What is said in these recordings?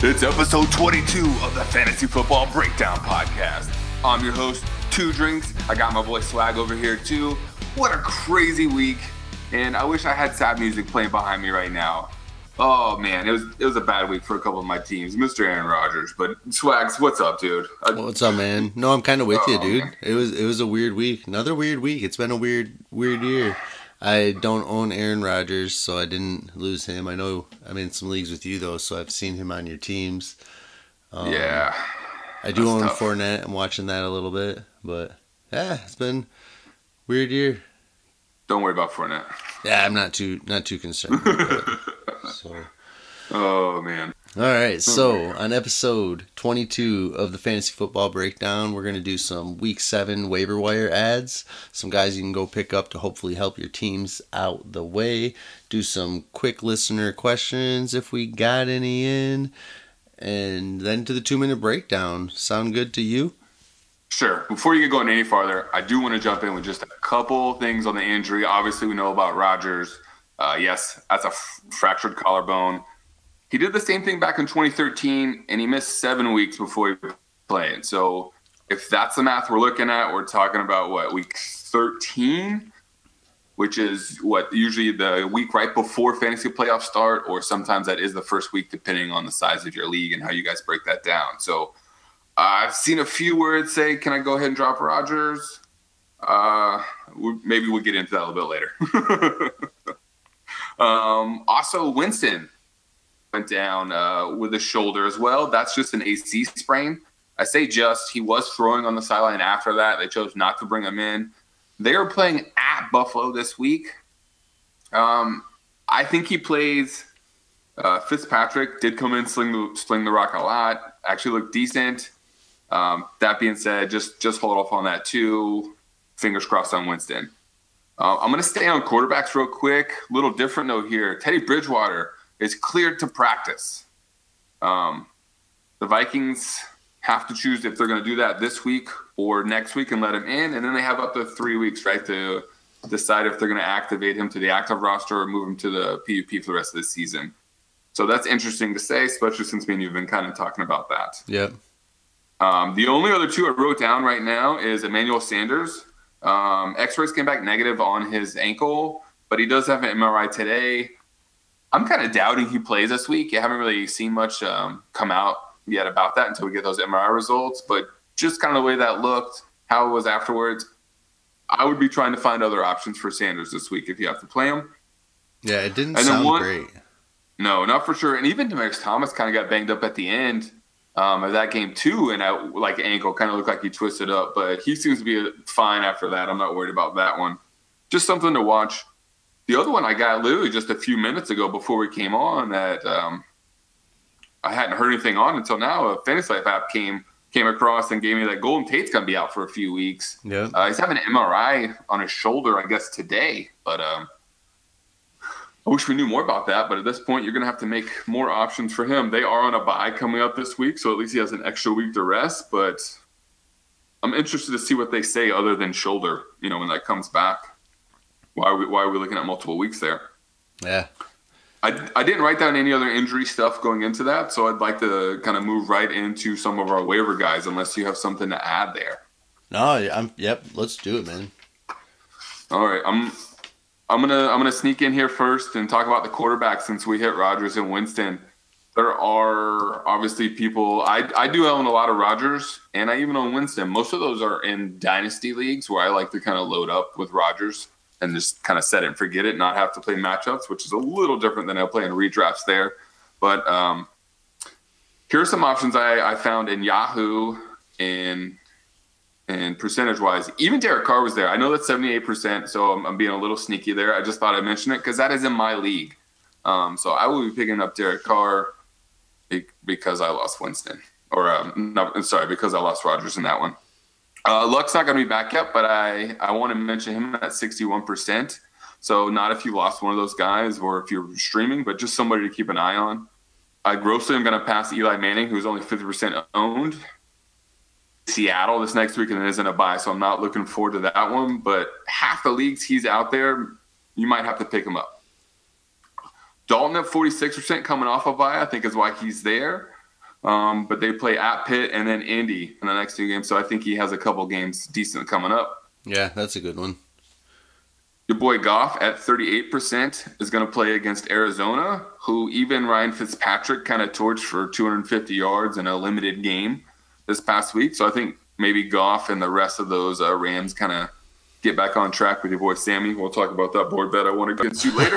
It's episode 22 of the Fantasy Football Breakdown Podcast. I'm your host, Two Drinks. I got my boy Swag over here too. What a crazy week. And I wish I had sad music playing behind me right now. Oh man, it was a bad week for a couple of my teams, Mr. Aaron Rodgers. But Swags, what's up, dude? What's up, man? No, I'm kind of with you, dude. Man. It was a weird week. Another weird week. It's been a weird year. I don't own Aaron Rodgers, so I didn't lose him. I know I'm in some leagues with you, though, so I've seen him on your teams. Yeah. I do own tough. Fournette. I'm watching that a little bit. But, yeah, it's been a weird year. Don't worry about Fournette. Yeah, I'm not too concerned about it. So. Oh, man. All right, so on episode 22 of the Fantasy Football Breakdown, we're going to do some Week 7 waiver wire ads, some guys you can go pick up to hopefully help your teams out the way, do some quick listener questions if we got any in, and then to the 2-minute breakdown. Sound good to you? Sure. Before you get going any farther, I do want to jump in with just a couple things on the injury. Obviously, we know about Rodgers. Yes, that's a fractured collarbone. He did the same thing back in 2013, and he missed 7 weeks before he played. So if that's the math we're looking at, we're talking about, week 13, which is, usually the week right before fantasy playoffs start, or sometimes that is the first week, depending on the size of your league and how you guys break that down. So I've seen a few words say, can I go ahead and drop Rodgers? Maybe we'll get into that a little bit later. Also, Winston went down with his shoulder as well. That's just an AC sprain. I say just. He was throwing on the sideline after that. They chose not to bring him in. They are playing at Buffalo this week. I think he plays. Fitzpatrick did come in, sling the rock a lot. Actually looked decent. That being said, just hold off on that too. Fingers crossed on Winston. I'm going to stay on quarterbacks real quick. Little different note here. Teddy Bridgewater is cleared to practice. The Vikings have to choose if they're going to do that this week or next week and let him in, and then they have up to 3 weeks, right, to decide if they're going to activate him to the active roster or move him to the PUP for the rest of the season. So that's interesting to say, especially since me and you've been kind of talking about that. Yep. The only other two I wrote down right now is Emmanuel Sanders. X-rays came back negative on his ankle, but he does have an MRI today. I'm kind of doubting he plays this week. I haven't really seen much come out yet about that until we get those MRI results. But just kind of the way that looked, how it was afterwards, I would be trying to find other options for Sanders this week if you have to play him. Yeah, it didn't sound great. No, not for sure. And even Demaryius Thomas kind of got banged up at the end of that game too, and that ankle kind of looked like he twisted up. But he seems to be fine after that. I'm not worried about that one. Just something to watch. The other one I got literally just a few minutes ago before we came on that I hadn't heard anything on until now. A Fantasy Life app came across and gave me that Golden Tate's going to be out for a few weeks. Yeah. He's having an MRI on his shoulder, I guess, today. But I wish we knew more about that. But at this point, you're going to have to make more options for him. They are on a bye coming up this week, so at least he has an extra week to rest. But I'm interested to see what they say other than shoulder, when that comes back. Why are we looking at multiple weeks there? Yeah. I didn't write down any other injury stuff going into that, so I'd like to kind of move right into some of our waiver guys, unless you have something to add there. No, let's do it, man. All right, I'm gonna sneak in here first and talk about the quarterbacks since we hit Rodgers and Winston. There are obviously people I do own a lot of Rodgers, and I even own Winston. Most of those are in dynasty leagues where I like to kind of load up with Rodgers and just kind of set it and forget it, not have to play matchups, which is a little different than I play in redrafts there. But here are some options I found in Yahoo and percentage-wise. Even Derek Carr was there. I know that's 78%, so I'm being a little sneaky there. I just thought I'd mention it because that is in my league. So I will be picking up Derek Carr because I lost Winston. Because I lost Rodgers in that one. Luck's not going to be back yet, but I want to mention him at 61%. So not if you lost one of those guys or if you're streaming, but just somebody to keep an eye on. I grossly am going to pass Eli Manning, who's only 50% owned. Seattle this next week, and it isn't a bye, so I'm not looking forward to that one. But half the leagues he's out there, you might have to pick him up. Dalton at 46% coming off a bye, I think is why he's there. But they play at Pitt and then Indy in the next 2 games. So I think he has a couple games decent coming up. Yeah, that's a good one. Your boy Goff at 38% is going to play against Arizona, who even Ryan Fitzpatrick kind of torched for 250 yards in a limited game this past week. So I think maybe Goff and the rest of those Rams kind of get back on track with your boy Sammy. We'll talk about that board bet I want to get to later.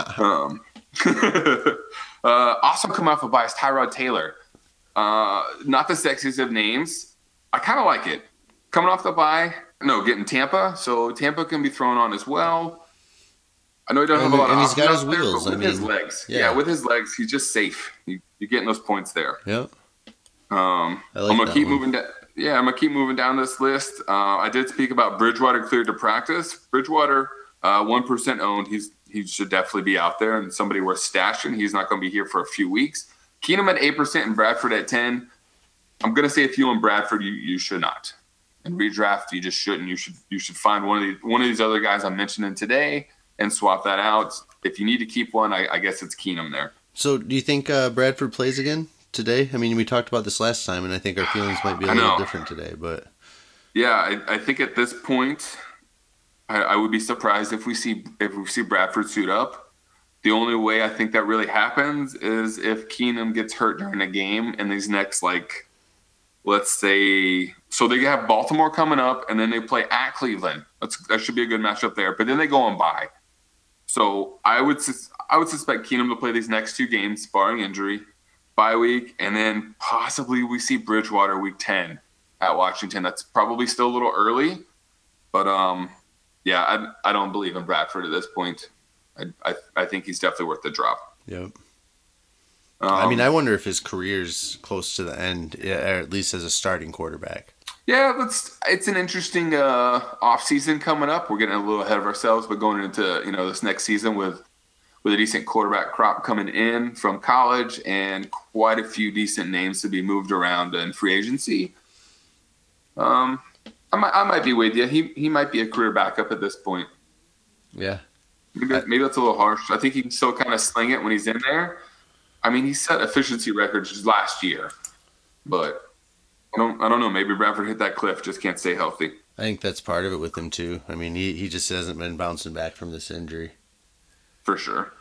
Also coming off a bias, Tyrod Taylor. Not the sexiest of names. I kind of like it. Coming off the bye, getting Tampa. So Tampa can be thrown on as well. I know he doesn't have a lot of and he's got his options out there, wheels. but with his legs. Yeah, with his legs, he's just safe. You're getting those points there. Yep. I'm gonna keep moving down. Yeah, I'm gonna keep moving down this list. I did speak about Bridgewater cleared to practice. Bridgewater, 1% owned. He should definitely be out there and somebody worth stashing. He's not going to be here for a few weeks. Keenum at 8% and Bradford at 10. I'm going to say if you own Bradford, you should not. In redraft, you just shouldn't. You should find one of these other guys I'm mentioning today and swap that out. If you need to keep one, I guess it's Keenum there. So do you think Bradford plays again today? I mean, we talked about this last time, and I think our feelings might be a little different today. But yeah, I think at this point, I would be surprised if we see Bradford suit up. The only way I think that really happens is if Keenum gets hurt during a game in these next, let's say, so they have Baltimore coming up, and then they play at Cleveland. That should be a good matchup there. But then they go on bye. So I would suspect Keenum to play these next 2 games, barring injury, bye week, and then possibly we see Bridgewater week 10 at Washington. That's probably still a little early, but yeah, I don't believe in Bradford at this point. I think he's definitely worth the drop. Yep. I mean, I wonder if his career's close to the end, or at least as a starting quarterback. Yeah, it's an interesting off season coming up. We're getting a little ahead of ourselves, but going into this next season with a decent quarterback crop coming in from college and quite a few decent names to be moved around in free agency. I might be with you. He might be a career backup at this point. Yeah. Maybe that's a little harsh. I think he can still kind of sling it when he's in there. I mean, he set efficiency records last year, but I don't know. Maybe Bradford hit that cliff, just can't stay healthy. I think that's part of it with him too. I mean, he just hasn't been bouncing back from this injury. For sure.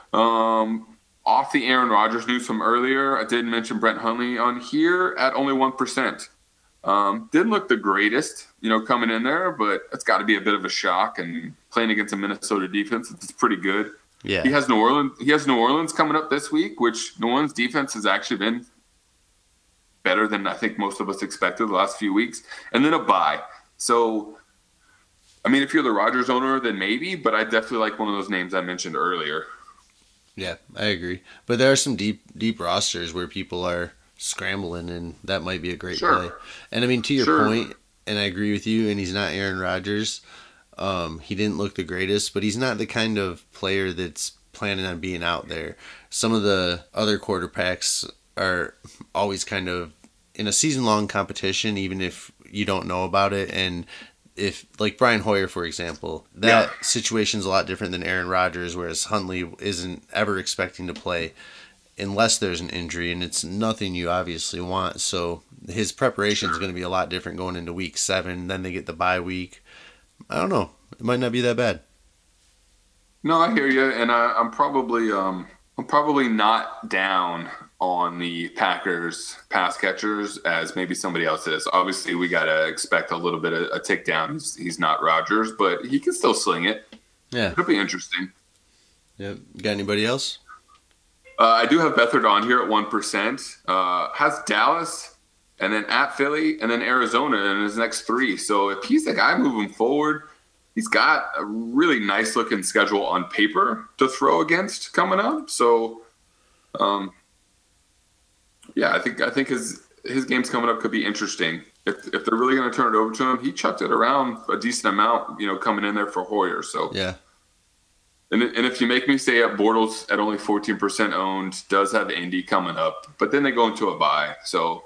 Off the Aaron Rodgers news from earlier, I did mention Brett Hundley on here at only 1%. Didn't look the greatest, coming in there, but it's got to be a bit of a shock. And playing against a Minnesota defense, it's pretty good. Yeah, he has New Orleans coming up this week, which New Orleans defense has actually been better than I think most of us expected the last few weeks, and then a bye. So, I mean, if you're the Rodgers owner, then maybe, but I definitely like one of those names I mentioned earlier. Yeah, I agree. But there are some deep rosters where people are scrambling, and that might be a great play. And I mean, to your point, and I agree with you, and he's not Aaron Rodgers. He didn't look the greatest, but he's not the kind of player that's planning on being out there. Some of the other quarterbacks are always kind of in a season-long competition, even if you don't know about it. And if, like Brian Hoyer, for example, that situation's a lot different than Aaron Rodgers, whereas Hundley isn't ever expecting to play unless there's an injury, and it's nothing you obviously want. So his preparation is going to be a lot different going into week 7. Then they get the bye week. I don't know. It might not be that bad. No, I hear you, and I'm probably not down on the Packers pass catchers as maybe somebody else is. Obviously, we got to expect a little bit of a tick down. He's not Rodgers, but he can still sling it. Yeah. It'll be interesting. Yep. Got anybody else? I do have Beathard on here at 1%. Has Dallas, and then at Philly, and then Arizona in his next 3. So if he's the guy moving forward, he's got a really nice-looking schedule on paper to throw against coming up. So, yeah, I think his games coming up could be interesting. If they're really going to turn it over to him, he chucked it around a decent amount, coming in there for Hoyer. So yeah. And if you make me stay at Bortles at only 14% owned, does have Indy coming up, but then they go into a bye. So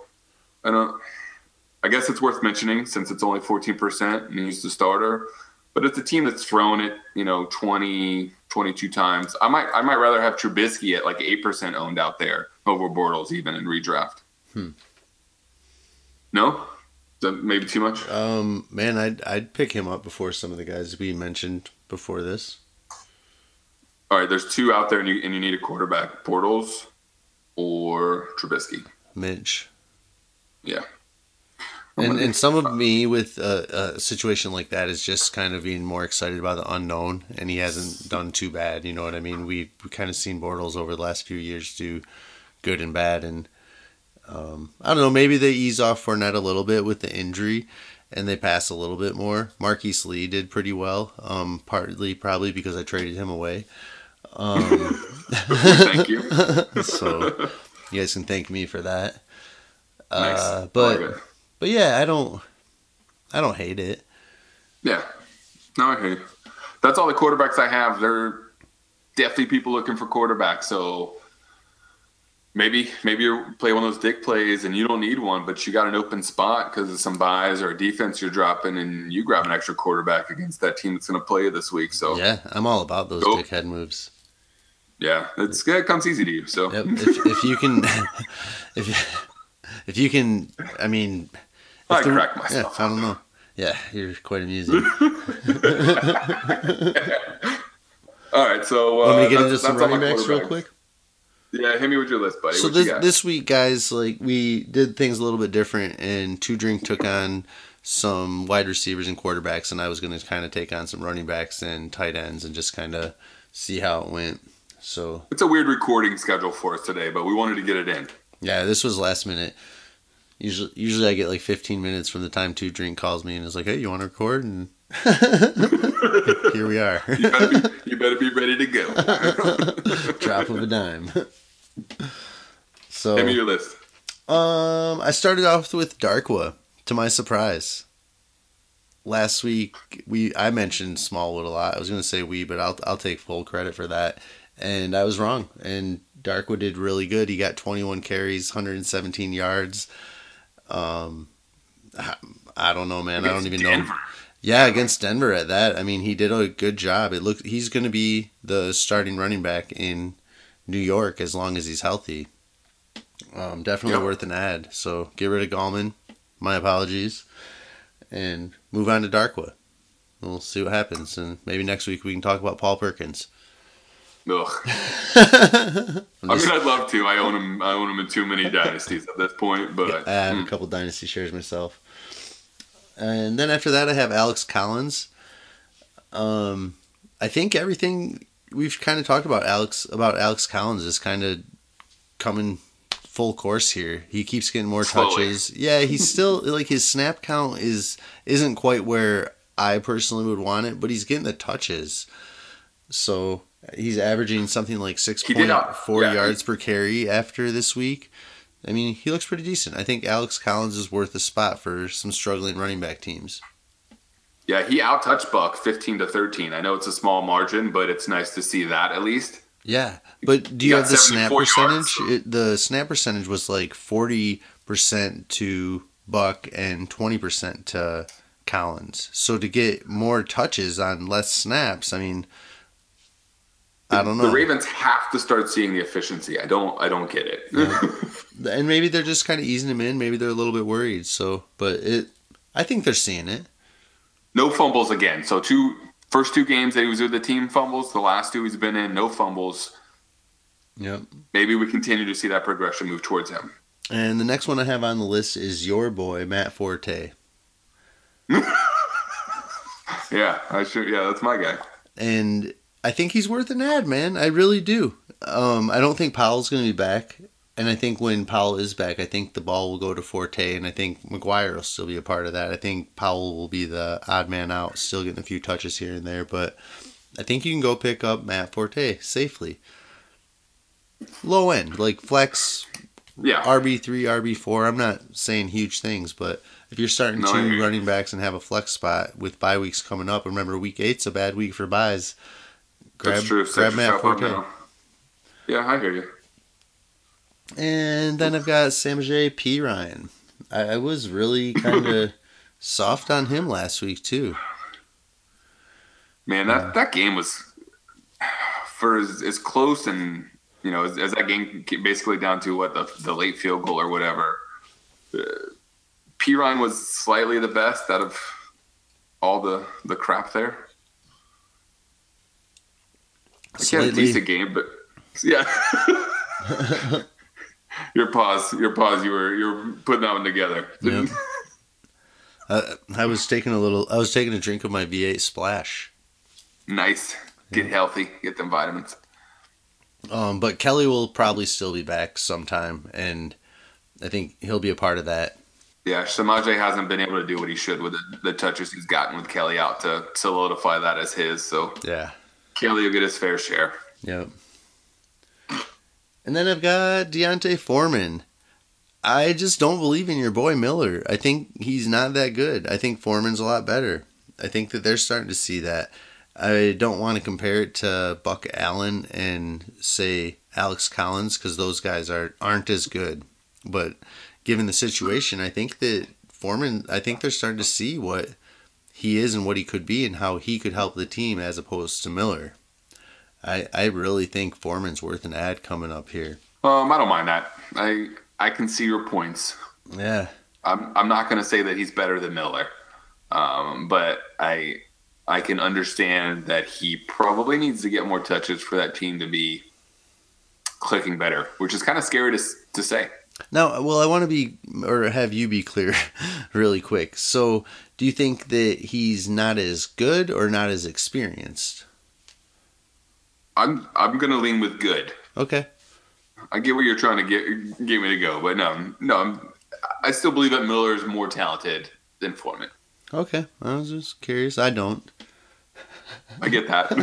I guess it's worth mentioning since it's only 14% and he's the starter. But it's a team that's thrown it, 20, 22 times. I might rather have Trubisky at like 8% owned out there over Bortles even in redraft. No? Is that maybe too much? Man, I'd pick him up before some of the guys we mentioned before this. All right, there's two out there, and you need a quarterback: Bortles or Trubisky. Mitch. Yeah. And some of me with a situation like that is just kind of being more excited about the unknown, and he hasn't done too bad. You know what I mean? We've kind of seen Bortles over the last few years do good and bad, and I don't know. Maybe they ease off Fournette a little bit with the injury, and they pass a little bit more. Marquise Lee did pretty well, partly probably because I traded him away. Thank you. So you guys can thank me for that. Nice. But yeah, I don't hate it. Yeah. No, I hate it. That's all the quarterbacks I have. They're definitely people looking for quarterbacks. So maybe you play one of those dick plays and you don't need one, but you got an open spot because of some buys or a defense you're dropping, and you grab an extra quarterback against that team that's going to play you this week. So yeah, I'm all about those dickhead moves. Yeah, it comes easy to you. So yep. if you can, if you can, I mean. I crack myself. Yeah, I don't know. Yeah, you're quite amusing. All right, so want me to get into some running backs real quick? Yeah, hit me with your list, buddy. So this week, guys, like we did things a little bit different, and Two Drink took on some wide receivers and quarterbacks, and I was going to kind of take on some running backs and tight ends, and just kind of see how it went. So it's a weird recording schedule for us today, but we wanted to get it in. Yeah, this was last minute. Usually I get like 15 minutes from the time Two Drink calls me and is like, hey, you want to record? And here we are. You better be ready to go. Drop of a dime. So, give me your list. I started off with Darkwa, to my surprise. Last week, I mentioned Smallwood a lot. I was going to say but I'll take full credit for that. And I was wrong. And Darkwa did really good. He got 21 carries, 117 yards. I don't know, man. I don't even know. Yeah, against Denver at that. I mean, he did a good job. He's going to be the starting running back in New York as long as he's healthy. Definitely worth an ad. So get rid of Gallman. My apologies. And move on to Darkwa. We'll see what happens. And maybe next week we can talk about Paul Perkins. Ugh. I mean, I'd love to. I own him in too many dynasties at this point, but I have a couple dynasty shares myself. And then after that, I have Alex Collins. I think everything we've kind of talked about Alex Collins is kind of coming full course here. He keeps getting more touches. Yeah, he's still like his snap count isn't quite where I personally would want it, but he's getting the touches. So he's averaging something like 6.4 yards per carry after this week. I mean, he looks pretty decent. I think Alex Collins is worth a spot for some struggling running back teams. Yeah, he out-touched Buck 15-13. I know it's a small margin, but it's nice to see that at least. Yeah, but do you have the snap percentage? The snap percentage was like 40% to Buck and 20% to Collins. So to get more touches on less snaps, I mean, I don't know. The Ravens have to start seeing the efficiency. I don't get it. Yeah. And maybe they're just kind of easing him in. Maybe they're a little bit worried. I think they're seeing it. No fumbles again. So first two games that he was with the team fumbles. The last two he's been in, no fumbles. Yep. Maybe we continue to see that progression move towards him. And the next one I have on the list is your boy, Matt Forte. Yeah, that's my guy. And I think he's worth an ad, man. I really do. I don't think Powell's going to be back. And I think when Powell is back, I think the ball will go to Forte, and I think McGuire will still be a part of that. I think Powell will be the odd man out, still getting a few touches here and there. But I think you can go pick up Matt Forte safely. Low end, like flex, RB3, RB4. I'm not saying huge things, but if you're starting two running backs and have a flex spot with bye weeks coming up, remember week 8's a bad week for buys. That's true. Grab Matt Forte. Yeah, I hear you. And then I've got Samaje Perine. I was really kind of soft on him last week too. Man, that game was for as close and as that game came basically down to what the late field goal or whatever, Perine was slightly the best out of all the crap there. He had a decent game, but yeah. Your pause. You were putting that one together. Yep. I was taking a drink of my V8 Splash. Nice. Get healthy. Get them vitamins. But Kelly will probably still be back sometime, and I think he'll be a part of that. Yeah, Samaje hasn't been able to do what he should with the touches he's gotten with Kelly out to solidify that as his. So yeah, Kelly will get his fair share. Yep. And then I've got D'Onta Foreman. I just don't believe in your boy Miller. I think he's not that good. I think Foreman's a lot better. I think that they're starting to see that. I don't want to compare it to Buck Allen and say Alex Collins because those guys aren't as good. But given the situation, I think that Foreman, I think they're starting to see what he is and what he could be and how he could help the team as opposed to Miller. I really think Foreman's worth an ad coming up here. I don't mind that. I can see your points. Yeah. I'm not going to say that he's better than Miller, but I can understand that he probably needs to get more touches for that team to be clicking better, which is kind of scary to say. Now, well, I want to have you be clear really quick. So, do you think that he's not as good or not as experienced? I'm going to lean with good. Okay. I get where you're trying to get me to go, but no, I still believe that Miller is more talented than Foreman. Okay, I was just curious. I don't. I get that.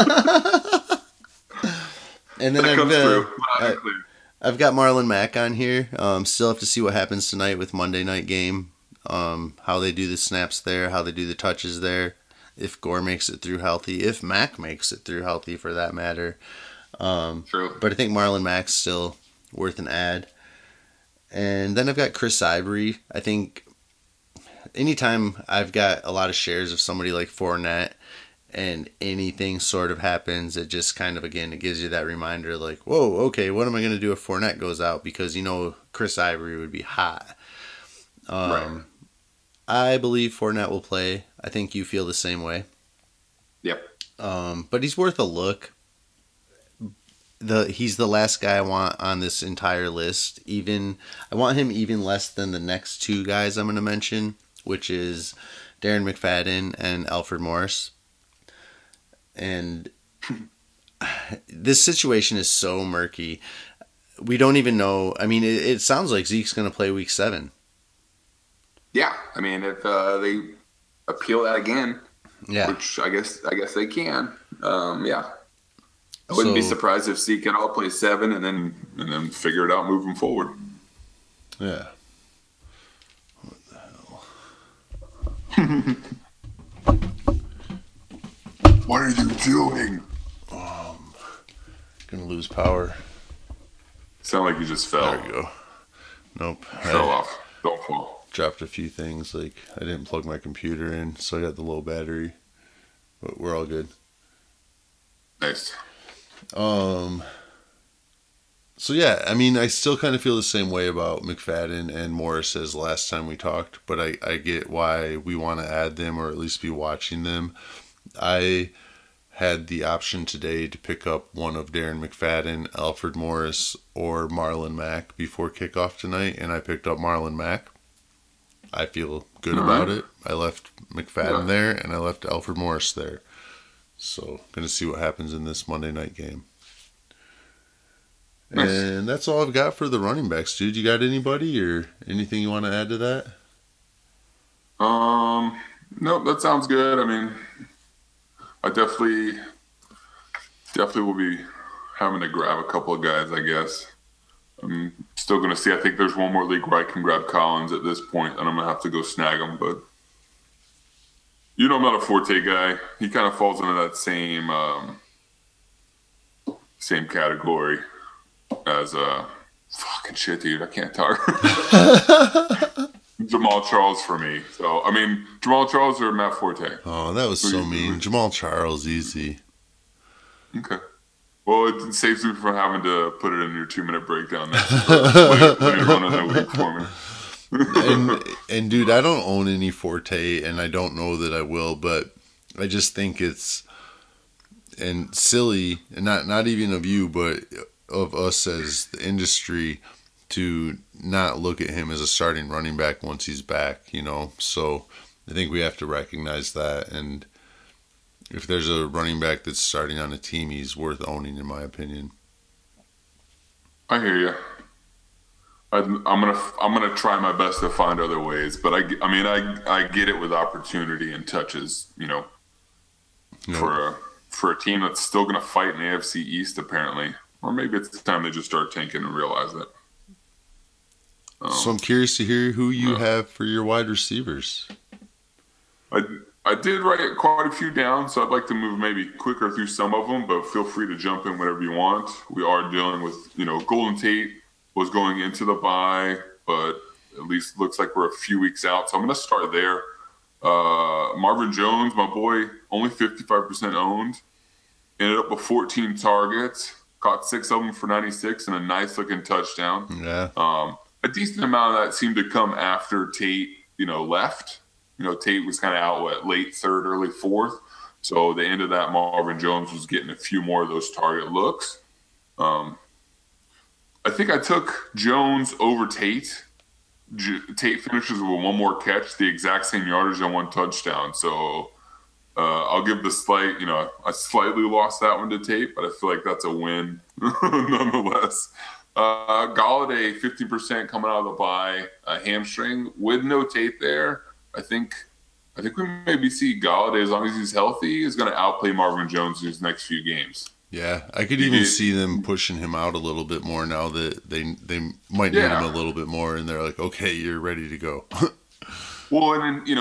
And then I've got Marlon Mack on here. Still have to see what happens tonight with Monday night game. How they do the snaps there, how they do the touches there. If Gore makes it through healthy, if Mack makes it through healthy for that matter. True. But I think Marlon Mack's still worth an ad. And then I've got Chris Ivory. I think anytime I've got a lot of shares of somebody like Fournette and anything sort of happens, it just kind of, again, it gives you that reminder like, whoa, okay, what am I going to do if Fournette goes out? Because, Chris Ivory would be hot. Right. I believe Fournette will play. I think you feel the same way. Yep. But he's worth a look. He's the last guy I want on this entire list. I want him even less than the next two guys I'm going to mention, which is Darren McFadden and Alfred Morris. And this situation is so murky. We don't even know. I mean, it sounds like Zeke's going to play week 7. Yeah, I mean, if they appeal that again, yeah, which I guess they can. Yeah, I wouldn't be surprised if Zeke can all play 7 and then figure it out moving forward. Yeah. What the hell? What are you doing? Gonna lose power. Sound like you just fell. There you go. Nope. Fell off. Don't fall. Dropped a few things, like I didn't plug my computer in, so I got the low battery. But we're all good. Nice. So yeah, I mean, I still kind of feel the same way about McFadden and Morris as last time we talked, but I get why we want to add them or at least be watching them. I had the option today to pick up one of Darren McFadden, Alfred Morris, or Marlon Mack before kickoff tonight, and I picked up Marlon Mack. I feel good about it. I left McFadden there, and I left Alfred Morris there. So, going to see what happens in this Monday night game. Nice. And that's all I've got for the running backs, dude. You got anybody or anything you want to add to that? Nope, that sounds good. I mean, I definitely will be having to grab a couple of guys, I guess. I'm still going to see. I think there's one more league where I can grab Collins at this point, and I'm going to have to go snag him. But I'm not a Forte guy. He kind of falls into that same category as fucking shit, dude. I can't talk. Jamal Charles for me. So, I mean, Jamal Charles or Matt Forte? Oh, that was so mean. Jamal Charles, easy. Okay. Well, it saves me from having to put it in your 2 minute breakdown next or later on in the week for me. And dude, I don't own any Forte, and I don't know that I will, but I just think it's and silly, and not even of you, but of us as the industry to not look at him as a starting running back once he's back. So I think we have to recognize that, and if there's a running back that's starting on a team, he's worth owning, in my opinion. I hear you. I'm gonna try my best to find other ways, but I mean I get it with opportunity and touches, You know, for a for a team that's still gonna fight in the AFC East apparently, or maybe it's time they just start tanking and realize it. so Um, I'm curious to hear who you yeah. have for your wide receivers. I I did write quite a few down, so I'd like to move maybe quicker through some of them, but feel free to jump in whenever you want. We are dealing with, Golden Tate was going into the bye, but at least looks like we're a few weeks out. So I'm going to start there. Marvin Jones, my boy, only 55% owned. Ended up with 14 targets, caught 6 of them for 96 and a nice looking touchdown. Yeah, A decent amount of that seemed to come after Tate, left. Tate was kind of out late third, early fourth. So the end of that, Marvin Jones was getting a few more of those target looks. Um, I think I took Jones over Tate. Tate finishes with one more catch, the exact same yardage and one touchdown. So I'll give the slight, I slightly lost that one to Tate, but I feel like that's a win nonetheless. Galladay, 50% coming out of the bye, hamstring with no Tate there. I think I think we maybe see Galladay, as long as he's healthy, is going to outplay Marvin Jones in his next few games. yeah. I could You even get, see them pushing him out a little bit more now that they might need him a yeah. little bit more, and they're like, okay, you're ready to go. Well, and then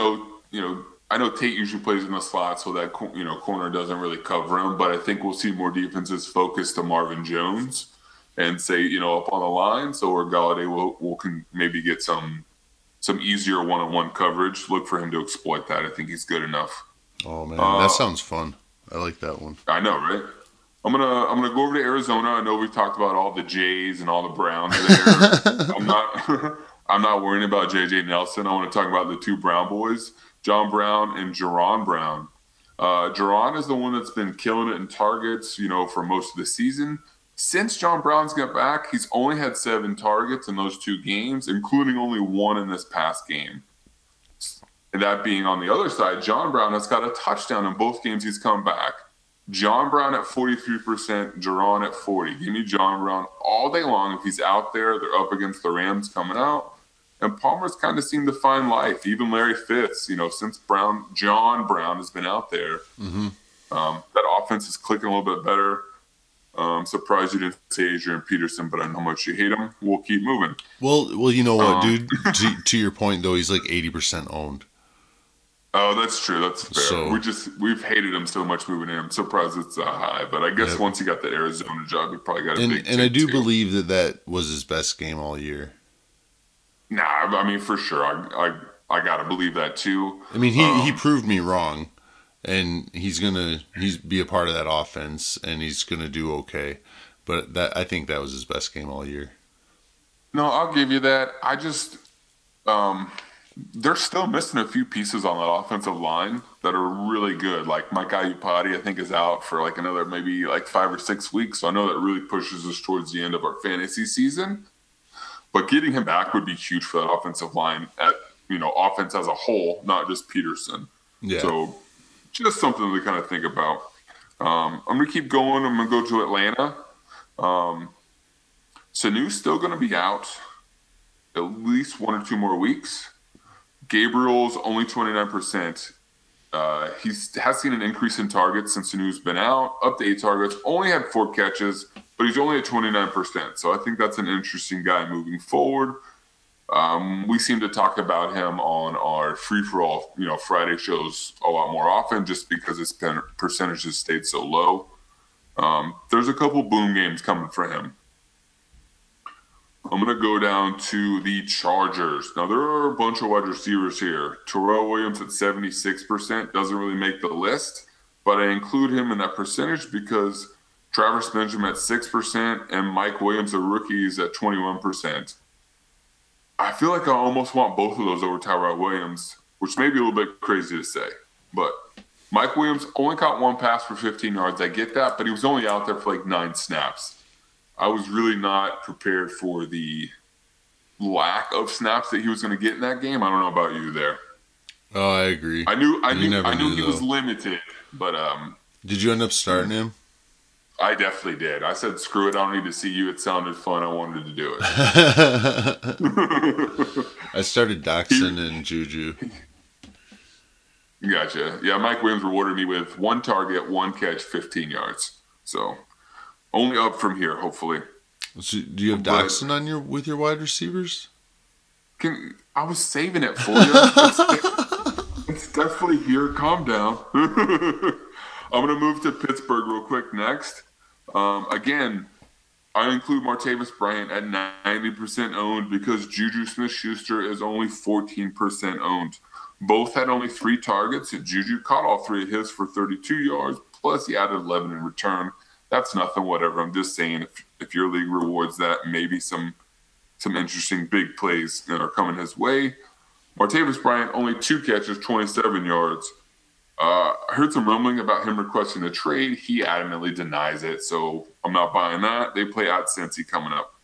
I know Tate usually plays in the slot, so that corner doesn't really cover him. But I think we'll see more defenses focus to Marvin Jones and say up on the line, so where Galladay will can maybe get some easier one-on-one coverage. Look for him to exploit that. I think he's good enough. Oh man, that Uh, sounds fun. I like that one. I know, right? I'm gonna go over to Arizona. I know we've talked about all the Jays and all the Browns there. I'm not I'm not worrying about JJ Nelson. I want to talk about the two Brown boys, John Brown and Jerron Brown. Jerron is the one that's been killing it in targets, for most of the season. Since John Brown's got back, he's only had 7 targets in those 2 games, including only one in this past game. And that being on the other side, John Brown has got a touchdown in both games he's come back. John Brown at 43%, Jerron at 40. Give me John Brown all day long. If he's out there, they're up against the Rams coming out. And Palmer's kind of seemed to find life. Even Larry Fitz, since John Brown has been out there, Hmm. that offense is clicking a little bit better. Surprised you didn't say Adrian Peterson, but I know how much you hate him. We'll keep moving. Well, you know what, Um, dude? To your point though, he's like 80% owned. Oh, that's true. That's fair. So, We've hated him so much moving in. I'm surprised it's that high. But I guess yep. once he got the Arizona job, he probably got a And big I take do too. believe that was his best game all year. Nah, I mean for sure. I gotta believe that too. I mean, he Um, proved me wrong, and he's be a part of that offense, and he's gonna do okay. But that I think that was his best game all year. no, I'll give you that. I just um, they're still missing a few pieces on that offensive line that are really good. Like Mike Iupati, I think, is out for like another maybe like 5 or 6 weeks. So I know that really pushes us towards the end of our fantasy season. But getting him back would be huge for that offensive line, offense as a whole, not just Peterson. Yeah. So just something to kind of think about. I'm going to keep going. I'm going to go to Atlanta. Um, Sanu's still going to be out at least 1 or 2 more weeks. Gabriel's only 29%. He has seen an increase in targets since Sanu's been out, up to 8 targets. Only had 4 catches, but he's only at 29%. So I think that's an interesting guy moving forward. We seem to talk about him on our free for all, Friday shows a lot more often, just because his percentages stayed so low. There's a couple boom games coming for him. I'm going to go down to the Chargers. Now, there are a bunch of wide receivers here. Terrell Williams at 76% doesn't really make the list, but I include him in that percentage because Travis Benjamin at 6%, and Mike Williams, the rookies, at 21%. I feel like I almost want both of those over Tyrell Williams, which may be a little bit crazy to say. But Mike Williams only caught one pass for 15 yards. I get that, but he was only out there for like 9 snaps. I was really not prepared for the lack of snaps that he was going to get in that game. I don't know about you there. Oh, I agree. I knew he was limited, but did you end up starting him? I definitely did. I said, screw it, I don't need to see you. It sounded fun. I wanted to do it. I started Dachshund and Juju. Gotcha. Yeah, Mike Williams rewarded me with 1 target, 1 catch, 15 yards. So only up from here, hopefully. So, do you have Dachshund with your wide receivers? I was saving it for you. It's definitely here. Calm down. I'm going to move to Pittsburgh real quick next. Again, I include Martavis Bryant at 90% owned because Juju Smith-Schuster is only 14% owned. Both had only 3 targets. Juju caught all 3 of his for 32 yards, plus he added 11 in return. That's nothing, whatever. I'm just saying if your league rewards that, maybe some interesting big plays that are coming his way. Martavis Bryant, only 2 catches, 27 yards. I heard some rumbling about him requesting a trade. He adamantly denies it, so I'm not buying that. They play at Cincy coming up.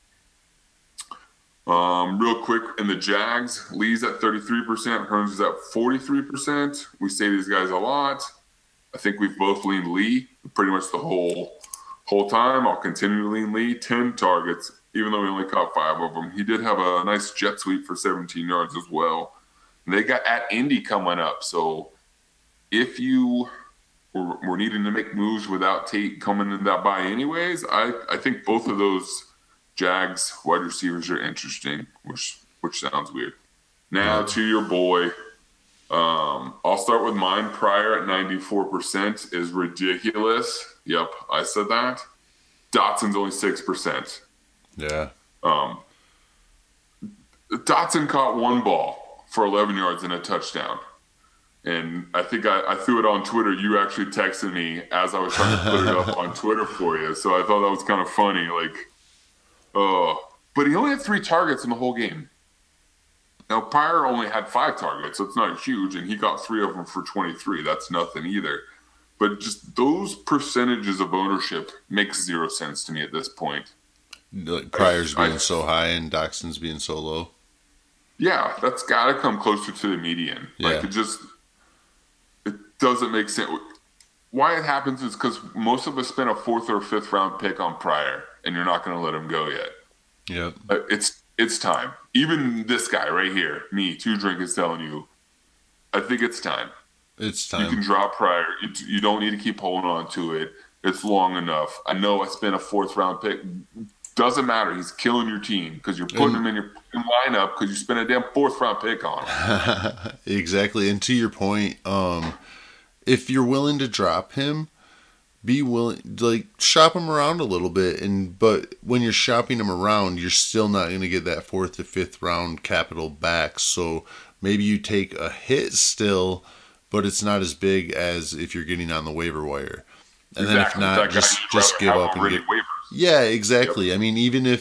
Real quick, in the Jags, Lee's at 33%, Hearns is at 43%. We say these guys a lot. I think we've both leaned Lee pretty much the whole time. I'll continue to lean Lee. 10 targets, even though he only caught 5 of them. He did have a nice jet sweep for 17 yards as well. And they got at Indy coming up, so if you were needing to make moves without Tate coming in that bye anyways, I think both of those Jags wide receivers are interesting, which sounds weird. Now to your boy. I'll start with mine. Pryor at 94% is ridiculous. Yep, I said that. Dotson's only 6%. Yeah. Dotson caught 1 ball for 11 yards and a touchdown. And I think I threw it on Twitter. You actually texted me as I was trying to put it up on Twitter for you. So I thought that was kind of funny. But he only had 3 targets in the whole game. Now, Pryor only had 5 targets, so it's not huge, and he got 3 of them for 23. That's nothing either. But just those percentages of ownership makes 0 sense to me at this point. Like Pryor's being so high and Dachshund's being so low. Yeah, that's got to come closer to the median. Yeah. It doesn't make sense. Why it happens is because most of us spent a 4th or 5th round pick on Pryor, and you're not going to let him go yet. Yep. It's time. Even this guy right here, me, 2 Drink, is telling you, I think it's time. It's time. You can drop Pryor. You don't need to keep holding on to it. It's long enough. I know I spent a 4th round pick. Doesn't matter. He's killing your team because you're putting him in your lineup because you spent a damn 4th round pick on him. Exactly. And to your point, if you're willing to drop him, be willing, shop him around a little bit. But when you're shopping him around, you're still not going to get that 4th to 5th round capital back. So maybe you take a hit still, but it's not as big as if you're getting on the waiver wire. And exactly. then if not, just give up and get waivers. Yeah, exactly. Yep.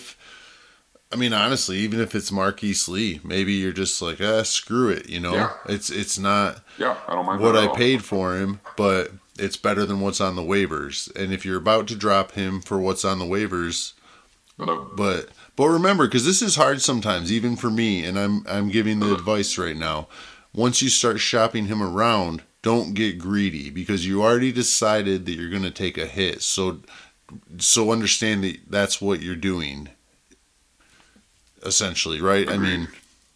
Honestly, even if it's Marquise Lee, maybe you're just like, screw it, Yeah. It's not I don't mind what I paid for him, but it's better than what's on the waivers. And if you're about to drop him for what's on the waivers, but remember, because this is hard sometimes, even for me, and I'm giving the advice right now. Once you start shopping him around, don't get greedy because you already decided that you're going to take a hit. So understand that that's what you're doing, essentially, right? Agreed.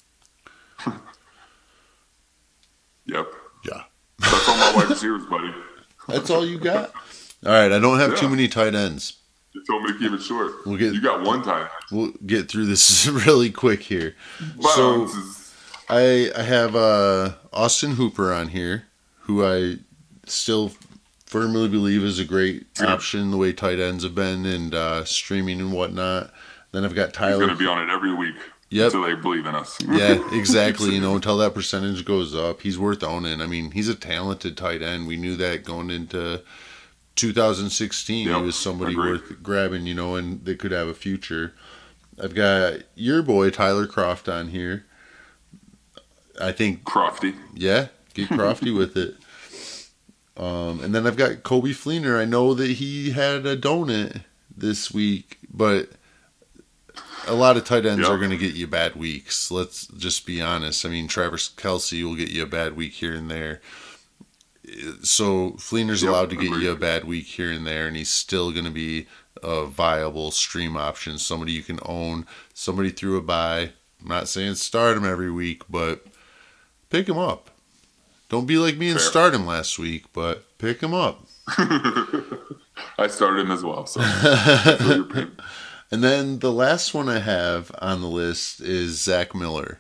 Yep. Yeah. That's all my wide receivers, buddy. That's all you got? All right, I don't have too many tight ends. You told me to keep it short. You got 1 tight end. We'll get through this really quick here. So I have Austin Hooper on here, who I still firmly believe is a great option the way tight ends have been and streaming and whatnot. Then I've got Tyler. He's going to be on it every week. Yep. Until they believe in us. Yeah, exactly. Until that percentage goes up, he's worth owning. He's a talented tight end. We knew that going into 2016, Yep, he was somebody agreed. worth grabbing, and they could have a future. I've got your boy Tyler Croft on here. I think, Crofty. yeah, get crafty with it. And then I've got Kobe Fleener. I know that he had a donut this week, but a lot of tight ends Yep. are going to get you bad weeks. Let's just be honest. I mean, Travis Kelce will get you a bad week here and there. So Fleener's allowed to get agreed. you a bad week here and there, and he's still going to be a viable stream option. Somebody you can own. Somebody through a bye. I'm not saying start him every week, but pick him up. Don't be like me and Fair. start him last week, but pick him up. I started him as well. So I feel your pain. And then the last one I have on the list is Zach Miller.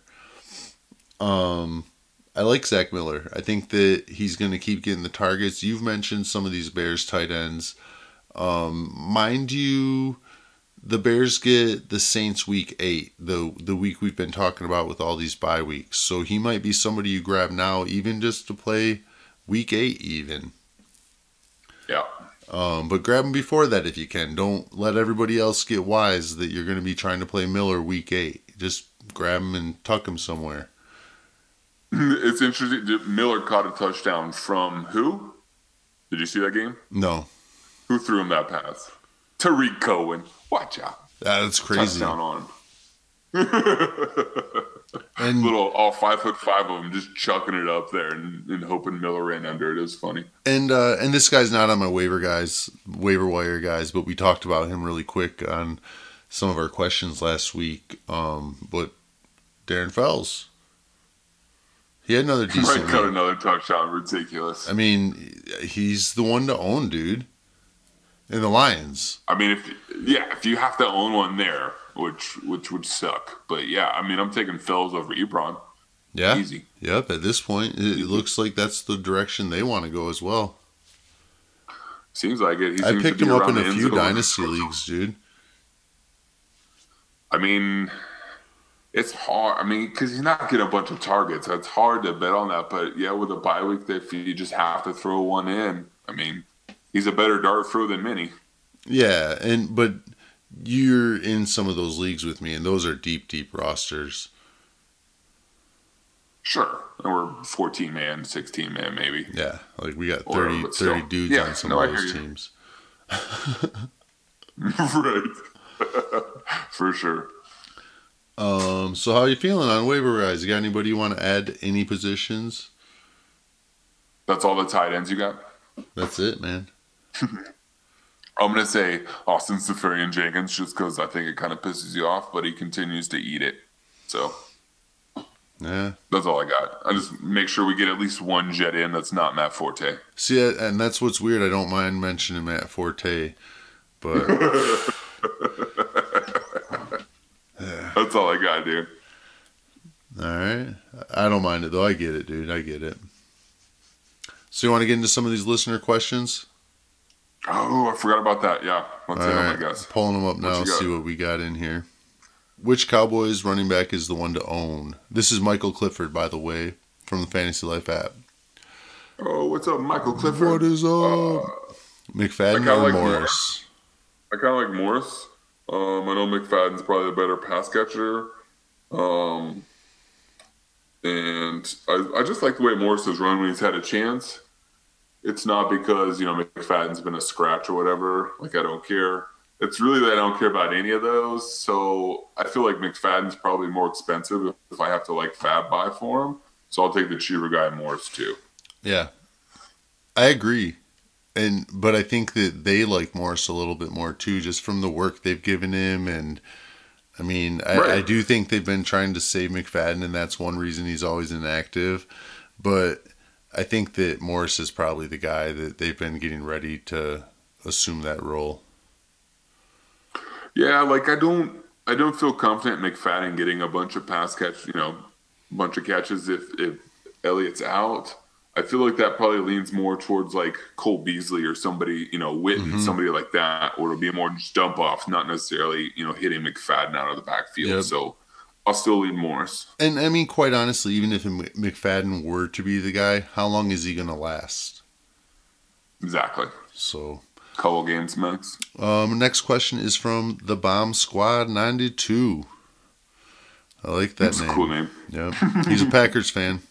I like Zach Miller. I think that he's going to keep getting the targets. You've mentioned some of these Bears tight ends. Mind you, the Bears get the Saints week 8, the week we've been talking about with all these bye weeks. So he might be somebody you grab now, even just to play week 8 even. Yeah. But grab him before that if you can. Don't let everybody else get wise that you're going to be trying to play Miller week 8. Just grab him and tuck him somewhere. It's interesting. Miller caught a touchdown from who? Did you see that game? No. Who threw him that pass? Tariq Cohen. Watch out. That's crazy. Touchdown on him. And Little all 5'5" of them just chucking it up there and hoping Miller ran under it. It was funny. and this guy's not on my waiver wire guys, but we talked about him really quick on some of our questions last week. But Darren Fells, he had another decent Might cut week. another touchdown. Ridiculous. I mean, he's the one to own, dude. And the Lions. I mean, if you have to own one there, which would suck. But yeah, I mean, I'm taking Fells over Ebron. Yeah. Easy. Yep. At this point, it looks like that's the direction they want to go as well. Seems like it. He I seems picked to be him up around in the a end few zone. dynasty leagues, dude. I mean, it's hard. I mean, because he's not getting a bunch of targets. It's hard to bet on that. But yeah, with a bye week, if you just have to throw one in, I mean, he's a better dart throw than many. Yeah, but you're in some of those leagues with me, and those are deep rosters. Sure. And we're 14-man, 16-man, maybe. Yeah, like we got Or, 30, but still. 30 dudes Yeah, on some no, I of those hear you. teams. Right. For sure. So how are you feeling on waiver guys? You got anybody you want to add any positions? That's all the tight ends you got? That's it, man. I'm going to say Austin Safarian Jenkins just because I think it kind of pisses you off, but he continues to eat it. So Yeah. that's all I got. I just make sure we get at least one jet in that's not Matt Forte. See, and that's what's weird. I don't mind mentioning Matt Forte, but That's all I got, dude. all right. I don't mind it though. I get it, dude. I get it. So you want to get into some of these listener questions? Oh, I forgot about that. Yeah. Let's All hit them, right, I guess. pulling them up What now. you got? See what we got in here. Which Cowboys running back is the one to own? This is Michael Clifford, by the way, from the Fantasy Life app. Oh, what's up, Michael Clifford? What is up? McFadden I kinda or like Morris? I kind of like Morris. I know McFadden's probably the better pass catcher. And I just like the way Morris has run when he's had a chance. It's not because, McFadden's been a scratch or whatever. Like, I don't care. It's really that I don't care about any of those. So I feel like McFadden's probably more expensive if I have to, fab buy for him. So I'll take the cheaper guy, Morris, too. Yeah, I agree. But I think that they like Morris a little bit more too, just from the work they've given him. And I mean, I do think they've been trying to save McFadden, and that's one reason he's always inactive. But I think that Morris is probably the guy that they've been getting ready to assume that role. Yeah, I don't feel confident in McFadden getting a bunch of bunch of catches if Elliott's out. I feel like that probably leans more towards Cole Beasley or somebody, Witten, somebody like that, or it'll be more just dump offs, not necessarily, hitting McFadden out of the backfield. Yep. So I'll still lean Morris. And I mean, quite honestly, even if McFadden were to be the guy, how long is he going to last? Exactly. So, couple games max. Next question is from the Bomb Squad 92. I like that It's name. a cool name. Yep. He's a Packers fan.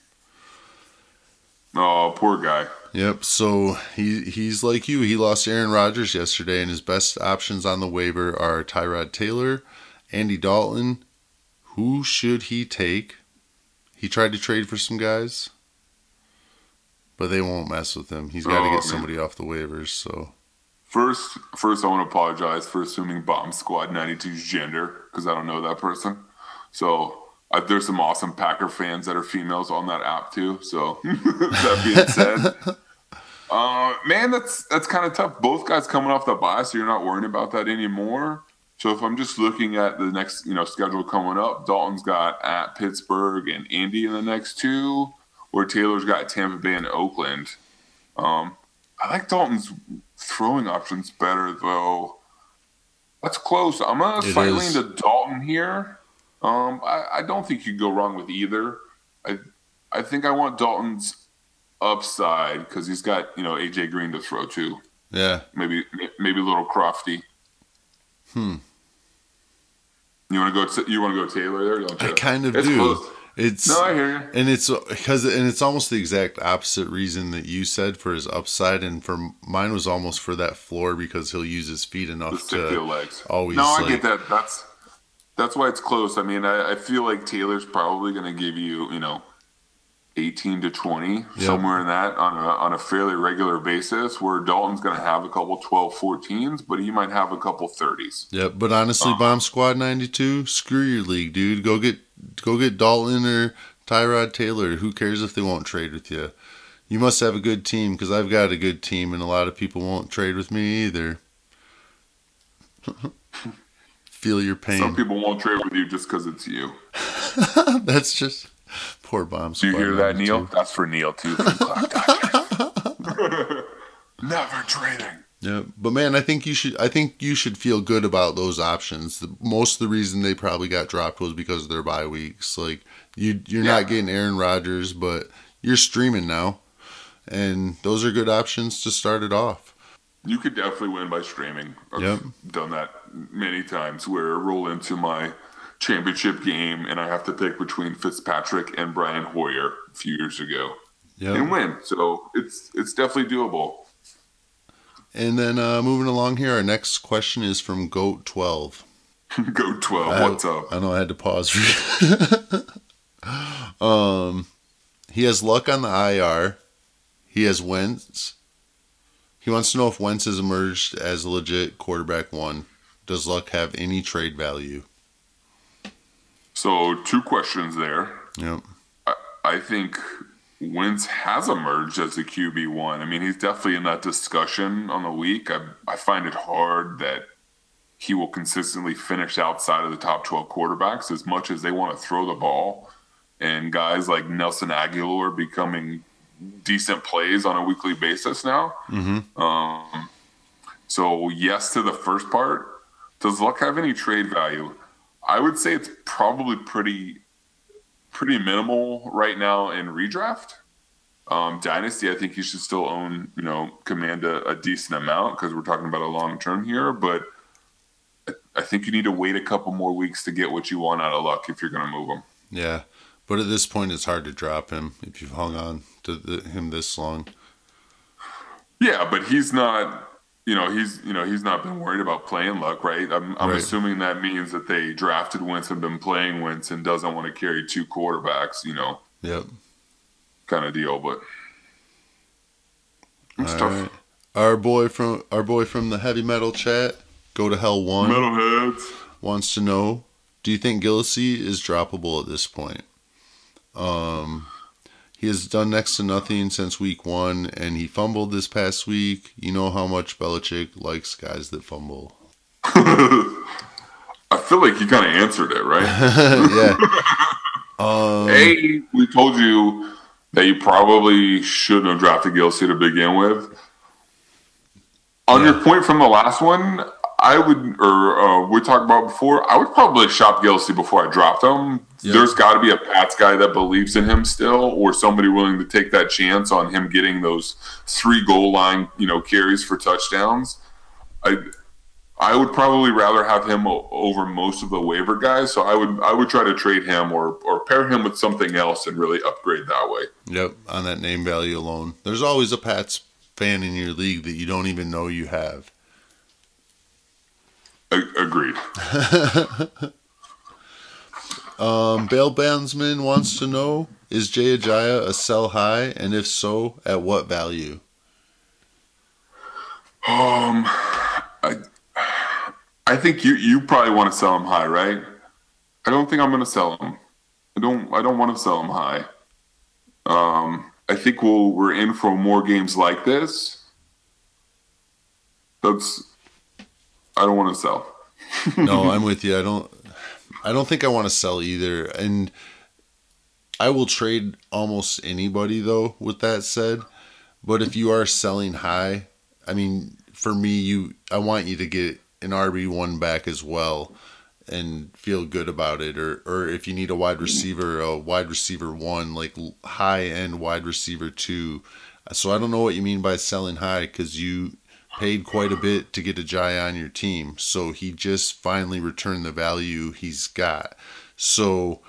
Oh, poor guy. Yep. So he's like you. He lost Aaron Rodgers yesterday, and his best options on the waiver are Tyrod Taylor, Andy Dalton. Who should he take? He tried to trade for some guys, but they won't mess with him. He's got to get somebody off the waivers. So first, I want to apologize for assuming Bomb Squad 92's gender because I don't know that person. So there's some awesome Packer fans that are females on that app too. So that being said, man, that's kind of tough. Both guys coming off the bye, so you're not worrying about that anymore. So if I'm just looking at the next, schedule coming up, Dalton's got at Pittsburgh and Indy in the next two, where Taylor's got Tampa Bay and Oakland. I like Dalton's throwing options better, though. That's close. I'm going to slightly lean to Dalton here. I don't think you can go wrong with either. I think I want Dalton's upside because he's got, AJ Green to throw to. Yeah. Maybe a little Crofty. You want to go Taylor there? Don't you? I kind of do. Close. No, I hear you. And it's almost the exact opposite reason that you said for his upside, and for mine was almost for that floor because he'll use his feet enough to legs. Always. No, I get that. That's why it's close. I mean, I feel like Taylor's probably going to give you, 18 to 20, somewhere in that on a fairly regular basis, where Dalton's going to have a couple 12-14s, but he might have a couple 30s. Yep, but honestly, Bomb Squad 92, screw your league, dude. Go get Dalton or Tyrod Taylor. Who cares if they won't trade with you? You must have a good team, because I've got a good team, and a lot of people won't trade with me either. Feel your pain. Some people won't trade with you just because it's you. That's just... Poor Bomb Squad. Do you hear that, Neil? That's for Neil, too, from Cloud Dodgers. Never trading. Yeah, but man, I think you should feel good about those options. Most of the reason they probably got dropped was because of their bye weeks. Like you're not getting Aaron Rodgers, but you're streaming now, and those are good options to start it off. You could definitely win by streaming. I've done that many times where I roll into my championship game and I have to pick between Fitzpatrick and Brian Hoyer a few years ago and win. So it's definitely doable. And then moving along here, our next question is from Goat12. Goat12, what's up? I know I had to pause for you. He has Luck on the IR. He has Wentz. He wants to know if Wentz has emerged as a legit quarterback one. Does Luck have any trade value? So 2 questions there. Yep. I think Wentz has emerged as a QB1. I mean, he's definitely in that discussion on the week. I find it hard that he will consistently finish outside of the top 12 quarterbacks as much as they want to throw the ball. And guys like Nelson Aguilar becoming decent plays on a weekly basis now. Mm-hmm. So yes to the first part. Does Luck have any trade value? I would say it's probably pretty minimal right now in redraft. Dynasty, I think you should still command a decent amount because we're talking about a long term here. But I think you need to wait a couple more weeks to get what you want out of Luck if you're going to move him. Yeah, but at this point, it's hard to drop him if you've hung on to him this long. Yeah, but he's not. He's not been worried about playing Luck, right? I'm assuming that means that they drafted Wentz and been playing Wentz and doesn't want to carry 2 quarterbacks, Yep. Kind of deal, but it's tough. Right. Our boy from the heavy metal chat, Go to Hell 1, Metalheads, wants to know, do you think Gillislee is droppable at this point? He has done next to nothing since week 1, and he fumbled this past week. You know how much Belichick likes guys that fumble. I feel like you kind of answered it, right? Yeah. Hey, we told you that you probably shouldn't have drafted Gillislee to begin with. On your point from the last one, I would, or we talked about before, I would probably shop Gilsey before I dropped him. Yep. There's got to be a Pats guy that believes in him still, or somebody willing to take that chance on him getting those 3 goal line, carries for touchdowns. I would probably rather have him over most of the waiver guys. So I would try to trade him or pair him with something else and really upgrade that way. Yep, on that name value alone. There's always a Pats fan in your league that you don't even know you have. Agreed. Bail Bandsman wants to know, is Jay Ajayi a sell high? And if so, at what value? I think you probably want to sell him high, right? I don't think I'm going to sell him. I don't want to sell him high. I think we're in for more games like this. I don't want to sell. No, I'm with you. I don't think I want to sell either. And I will trade almost anybody though, with that said. But if you are selling high, I mean, for me, I want you to get an RB1 back as well and feel good about it. Or if you need a wide receiver 1, like high end wide receiver 2. So I don't know what you mean by selling high, because you paid quite a bit to get Ajayi on your team. So he just finally returned the value he's got. So,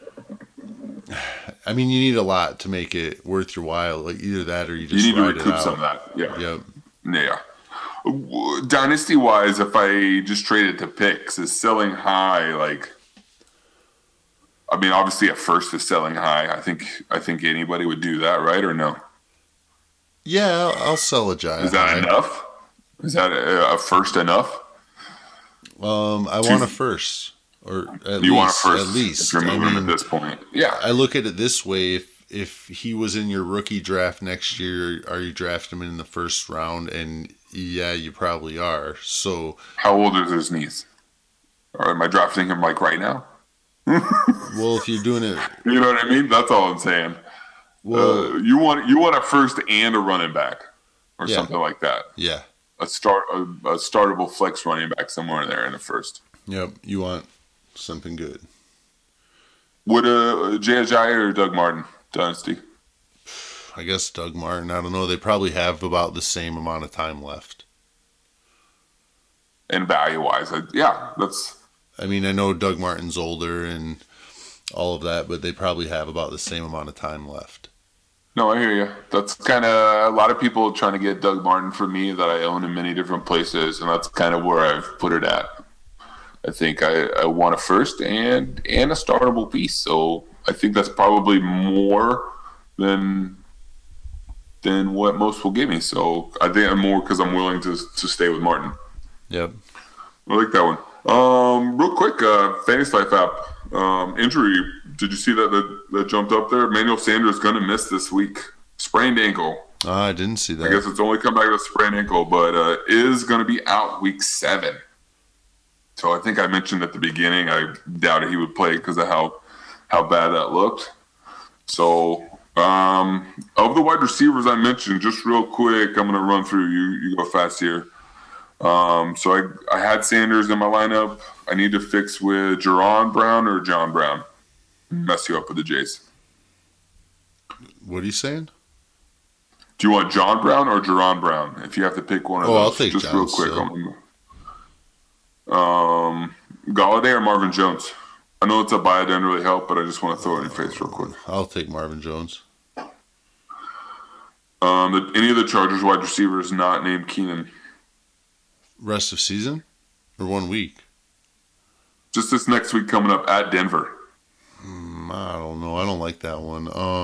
I mean, you need a lot to make it worth your while. Like either that or you just need to ride recoup it out. some of that. Yeah. Yep. Yeah. Dynasty wise, if I just traded to picks, is selling high like? I mean, obviously, at first is selling high. I think anybody would do that, right? Or no? Yeah, I'll sell Ajayi. Is that enough? Is that a first enough? I want a first, or at you least, want a first, at least. If you're moving at this point, yeah. I look at it this way: if he was in your rookie draft next year, are you drafting him in the first round? And yeah, you probably are. So, how old is his niece? Or am I drafting him like right now? Well, if you're doing it, you know what I mean. That's all I'm saying. Well, you want a first and a running back, or something like that. Yeah, a startable flex running back somewhere in there in the first. Yep, you want something good. Would Jay Ajayi or Doug Martin dynasty? I guess Doug Martin. I don't know. They probably have about the same amount of time left. And value-wise, yeah, that's... I mean, I know Doug Martin's older and all of that, but they probably have about the same amount of time left. No, I hear you. That's kind of... A lot of people trying to get Doug Martin for me that I own in many different places, and that's kind of where I've put it at. I think I want a first and a startable piece, so I think that's probably more than what most will give me. So I think I'm more because I'm willing to stay with Martin. Yep. I like that one. Real quick, Fantasy Life app injury. Did you see that jumped up there? Emmanuel Sanders going to miss this week. Sprained ankle. I didn't see that. I guess it's only come back to sprained ankle, but is going to be out week 7. So I think I mentioned at the beginning I doubted he would play because of how bad that looked. So of the wide receivers I mentioned, just real quick, I'm going to run through. You go fast here. So I had Sanders in my lineup. I need to fix with Jaron Brown or John Brown. Mess you up with the Jays. What are you saying? Do you want John Brown or Jaron Brown? If you have to pick one of those. I'll take just John real quick. still. Galladay or Marvin Jones? I know it's a buy. It doesn't really help, but I just want to throw it in your face real quick. I'll take Marvin Jones. Any of the Chargers wide receivers not named Keenan? Rest of season or 1 week? Just this next week coming up at Denver. I don't know. I don't like that one.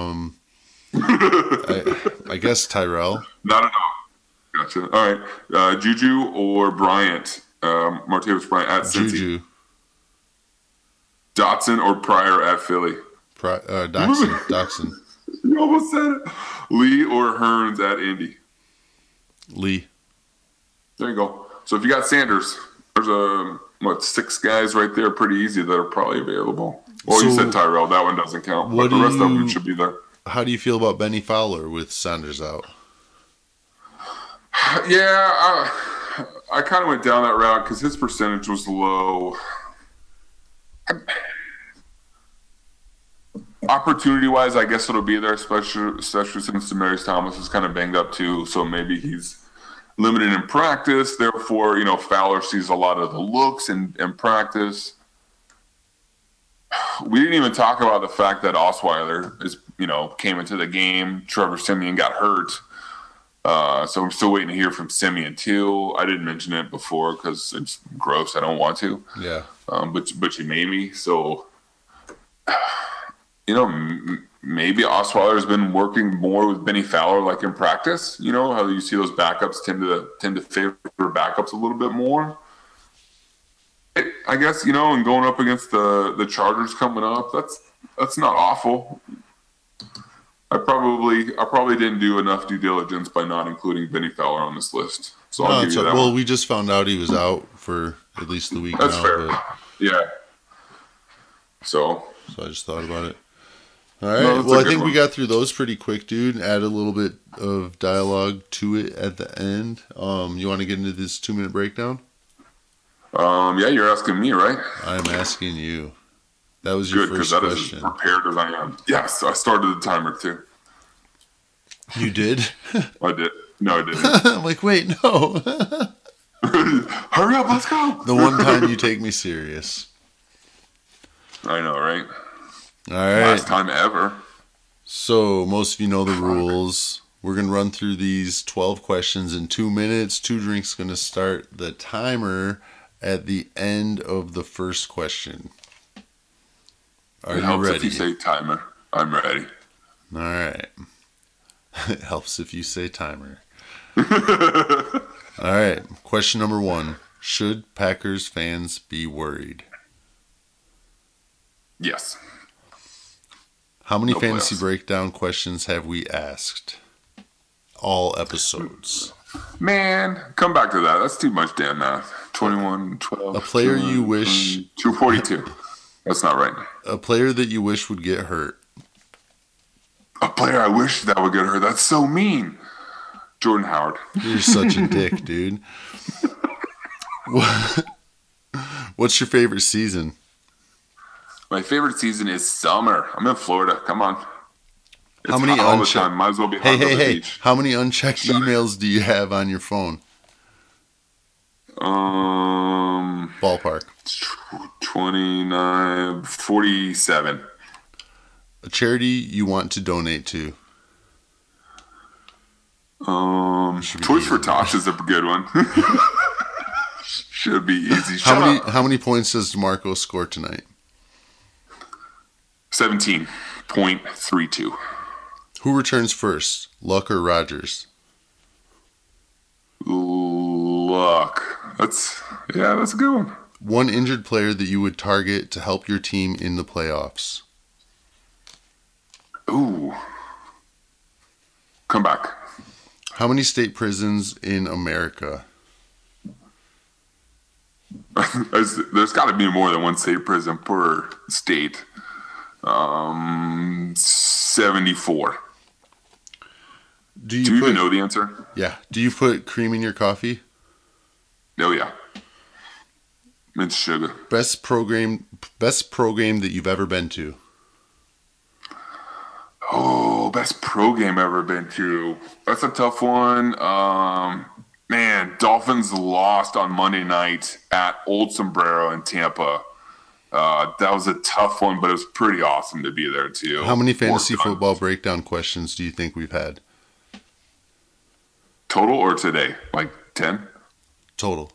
I guess Tyrell. Not at all. Gotcha. All right. Juju or Bryant? Martavis Bryant at Cincy. Juju. Dotson or Pryor at Philly? Dotson. You almost said it. Lee or Hearns at Indy? Lee. There you go. So if you got Sanders, there's 6 guys right there, pretty easy, that are probably available. Well, you said Tyrell. That one doesn't count. But the rest of them should be there. How do you feel about Benny Fowler with Sanders out? Yeah, I kind of went down that route because his percentage was low. Opportunity-wise, I guess it'll be there, especially since Demaryius Thomas is kind of banged up too. So maybe he's limited in practice. Therefore, Fowler sees a lot of the looks in practice. We didn't even talk about the fact that Osweiler came into the game. Trevor Siemian got hurt. So I'm still waiting to hear from Siemian too. I didn't mention it before because it's gross. I don't want to. Yeah. But you made me. So, maybe Osweiler has been working more with Benny Fowler, like in practice. You know how you see those backups tend to favor backups a little bit more. I guess and going up against the Chargers coming up, that's not awful. I probably didn't do enough due diligence by not including Benny Fowler on this list. So I'll give you that. Well, we just found out he was out for at least the week. That's now, fair. Yeah. So I just thought about it. All right. Well, I think we got through those pretty quick, dude. Add a little bit of dialogue to it at the end. You want to get into this 2-minute breakdown? Yeah, you're asking me, right? I'm asking you. That was your first question. Good, because that is as prepared as I am. Yes, I started the timer too. You did? I did. No, I didn't. I'm like, wait, no. Hurry up, let's go. The one time you take me serious. I know, right? All right. Last time ever. So, most of you know the rules. We're going to run through these 12 questions in 2 minutes. 2 Drinks going to start the timer at the end of the first question. Are you ready? If you say timer, I'm ready. All right. It helps if you say timer. All right. Question number 1. Should Packers fans be worried? Yes. How many fantasy breakdown questions have we asked? All episodes. Man, come back to that. That's too much damn math. 21, 12. A player you wish... 242. That's not right. A player that you wish would get hurt. A player I wish that would get hurt. That's so mean. Jordan Howard. You're such a dick, dude. What's your favorite season? My favorite season is summer. I'm in Florida. Come on. It's how many all the time. Might as well be hot on the beach. How many unchecked emails do you have on your phone? Ballpark. 29, 47. A charity you want to donate to? Toys for Tots is a good one. Should be easy. How many points does DeMarco score tonight? 17.32. Who returns first, Luck or Rodgers? Luck. That's a good one. One injured player that you would target to help your team in the playoffs. Ooh. Come back. How many state prisons in America? There's got to be more than one state prison per state. 74. Do you even know the answer? Yeah. Do you put cream in your coffee? Oh, yeah. It's sugar. Best program that you've ever been to? Oh, best pro game ever been to. That's a tough one. Man, Dolphins lost on Monday night at Old Sombrero in Tampa. That was a tough one, but it was pretty awesome to be there too. How many fantasy football breakdown questions do you think we've had? Total or today? Like 10? Total.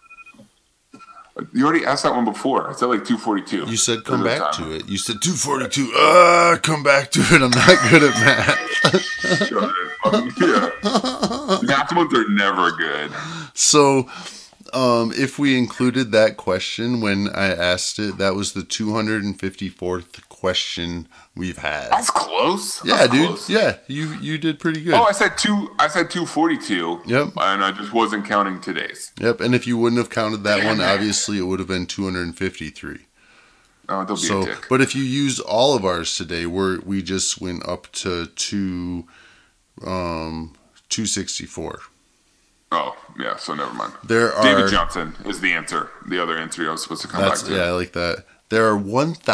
You already asked that one before. I said like 242. You said come back to it. You said 242. Come back to it. I'm not good at math. Yeah. Math ones are never good. So, if we included that question when I asked it, that was the 254th question we've had. That's close. Yeah, dude. Close. Yeah, you did pretty good. Oh, I said 242. Yep. And I just wasn't counting today's. Yep. And if you wouldn't have counted that one, obviously it would have been 253. Oh, don't be a dick. But if you use all of ours today, we just went up to 264. Oh, yeah, so never mind. There are David Johnson is the answer. The other answer I was supposed to come back to. Yeah, I like that. There are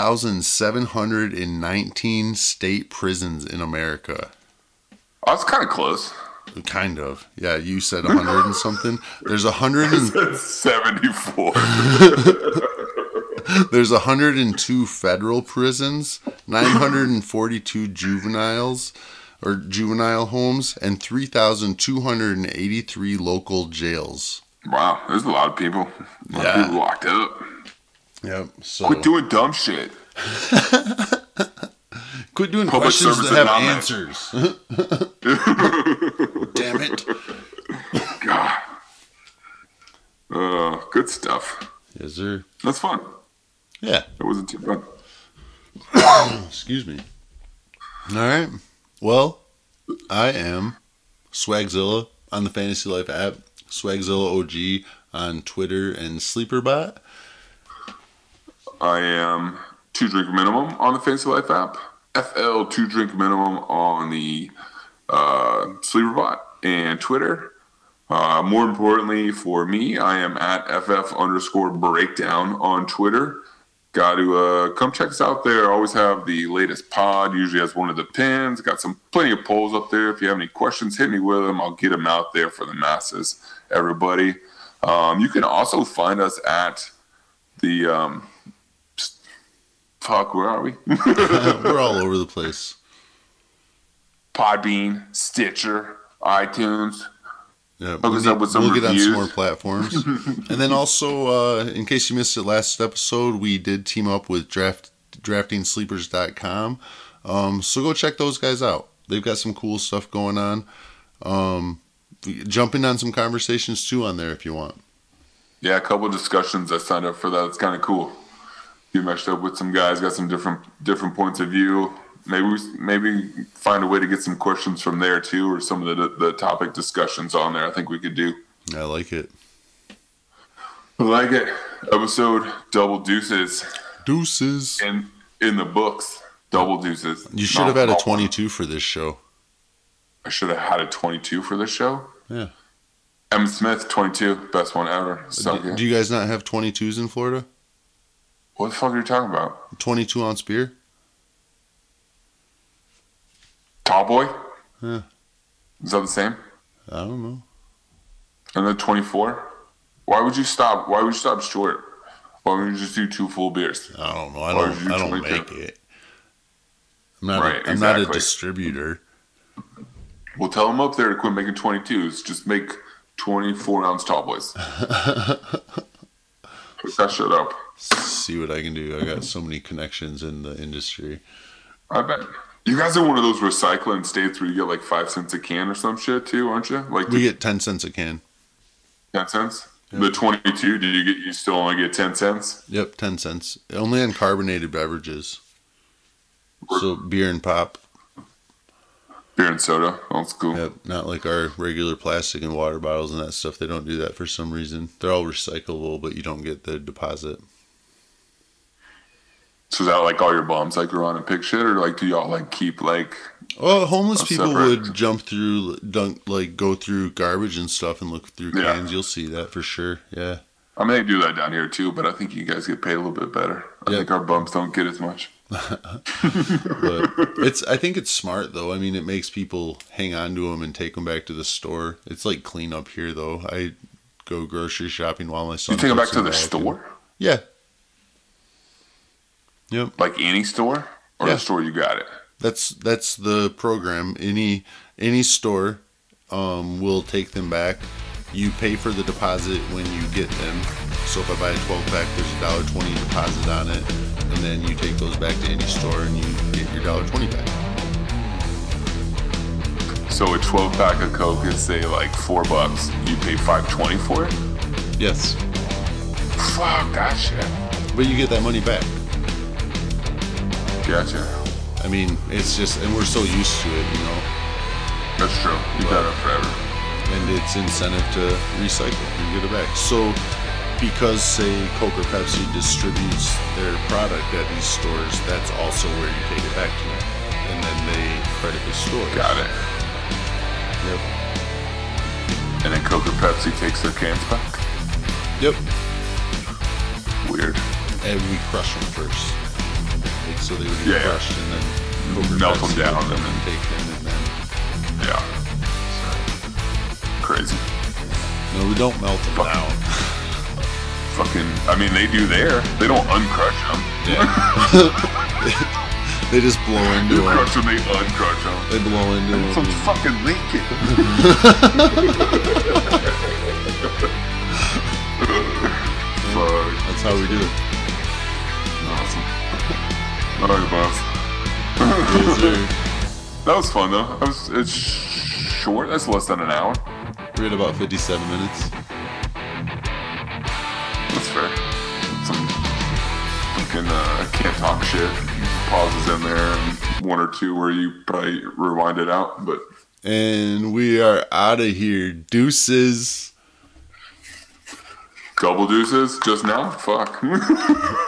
1,719 state prisons in America. Oh, that's kind of close. Kind of. Yeah, you said 100 and something. There's 74. There's 102 federal prisons, 942 juvenile homes, and 3,283 local jails. Wow, there's a lot of people. A lot of people locked up. Yep. So quit doing dumb shit. Quit doing public questions that have answers. Damn it. God. Good stuff. Yes, sir. That's fun. Yeah. It wasn't too fun. Excuse me. All right. Well, I am Swagzilla on the Fantasy Life app, Swagzilla OG on Twitter and SleeperBot. I am 2 Drink Minimum on the Fantasy Life app, FL 2 Drink Minimum on the SleeperBot and Twitter. More importantly for me, I am at FF_breakdown on Twitter. Got to come check us out there. I always have the latest pod, usually has one of the pins. Got plenty of polls up there. If you have any questions, hit me with them. I'll get them out there for the masses, everybody. You can also find us at the where are we? We're all over the place. Podbean, Stitcher, iTunes. Yeah, we'll get on some more platforms. And then also, in case you missed it last episode, we did team up with DraftingSleepers.com. So go check those guys out. They've got some cool stuff going on. Jump in on some conversations too on there if you want. Yeah, a couple of discussions. I signed up for that. It's kind of cool. You meshed up with some guys, got some different points of view. Maybe find a way to get some questions from there too, or some of the topic discussions on there. I think we could do. I like it. I like it. Episode double deuces. Deuces. In the books, double deuces. You should have had a 22 for this show. I should have had a 22 for this show. Yeah. M. Smith 22, best one ever. Do you guys not have 22s in Florida? What the fuck are you talking about? 22-ounce beer. Tall boy? Yeah. Is that the same? I don't know. And then 24? Why would you stop? Why would you stop short? Why would you just do 2 full beers? I don't know. I don't make it. I'm not a distributor. Well, tell them up there to quit making 22s. Just make 24-ounce tall boys. Put that shit up. See what I can do. I got so many connections in the industry. I bet. You guys are one of those recycling states where you get like 5 cents a can or some shit too, aren't you? Like we get 10 cents a can. 10 cents? Yep. The 22, you still only get 10 cents? Yep, 10 cents. Only on carbonated beverages. So beer and pop. Beer and soda. That's cool. Yep, not like our regular plastic and water bottles and that stuff. They don't do that for some reason. They're all recyclable, but you don't get the deposit. So is that like all your bums like are on and pick shit, or like do y'all like keep like? Oh, homeless people would jump through, go through garbage and stuff and look through cans. You'll see that for sure. Yeah. I mean, they do that down here too, but I think you guys get paid a little bit better. I think our bums don't get as much. But I think it's smart though. I mean, it makes people hang on to them and take them back to the store. It's like clean up here though. I go grocery shopping while my son. You take them back to the store? Yeah. Yep. Like any store, or the store you got it. That's the program. Any store will take them back. You pay for the deposit when you get them. So if I buy a 12-pack, there's a $1.20 deposit on it, and then you take those back to any store and you get your $1.20 back. So a 12-pack of Coke is say like $4. You pay $5.20 for it? Yes. Fuck that shit. But you get that money back. Gotcha. I mean, it's just, and we're so used to it, you know. That's true. You've done it forever. And it's incentive to recycle and get it back. So, because, say, Coke or Pepsi distributes their product at these stores, that's also where you take it back to. And then they credit the store. Got it. Yep. And then Coke or Pepsi takes their cans back. Yep. Weird. And we crush them first. Like, so they would get crushed and then Coke or melt Pepsi them down would come and and take them and then. Yeah. Crazy. No, we don't melt them down. Fucking, I mean, they do there. They don't uncrush them. Yeah. They just blow into You them. crush them, they uncrush them. They blow into them. Some fucking Lincoln. Fuck. That's how we do it. Awesome. All right, boss. Yes, sir. That was fun though. It's short. That's less than an hour. We're at about 57 minutes. That's fair. Some fucking can't talk shit. Pauses in there and one or two where you probably rewind it out, but. And we are out of here. Deuces. Double deuces just now? Fuck.